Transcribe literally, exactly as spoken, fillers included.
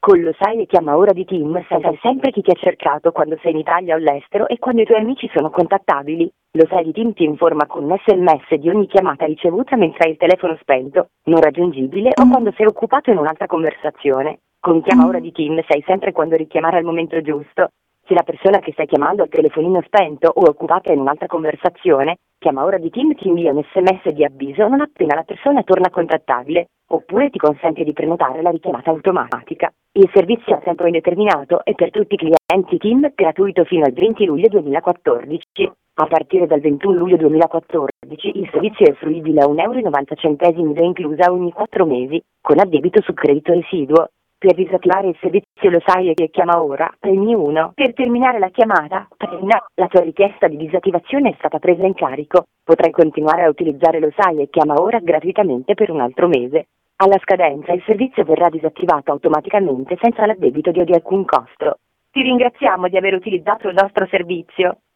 Con Lo sai e chiama ora di Tim sai sempre chi ti ha cercato quando sei in Italia o all'estero e quando i tuoi amici sono contattabili. Lo sai di Tim ti informa con un S M S di ogni chiamata ricevuta mentre hai il telefono spento, non raggiungibile o quando sei occupato in un'altra conversazione. Con Chiama ora di Tim sai sempre quando richiamare al momento giusto. Se la persona che stai chiamando ha il telefonino spento o è occupata in un'altra conversazione, Chiama ora di Tim ti invia un S M S di avviso non appena la persona torna contattabile, oppure ti consente di prenotare la richiamata automatica. Il servizio a tempo indeterminato è per tutti i clienti Tim gratuito fino al venti luglio duemilaquattordici. A partire dal ventuno luglio duemilaquattordici il servizio è fruibile a un euro e novanta centesimi da inclusa ogni quattro mesi, con addebito su credito residuo. Per disattivare il servizio Lo sai e chiama ora, premi uno. Per terminare la chiamata, premi no. La tua richiesta di disattivazione è stata presa in carico. Potrai continuare a utilizzare Lo sai e chiama ora gratuitamente per un altro mese. Alla scadenza il servizio verrà disattivato automaticamente senza l'addebito di alcun costo. Ti ringraziamo di aver utilizzato il nostro servizio.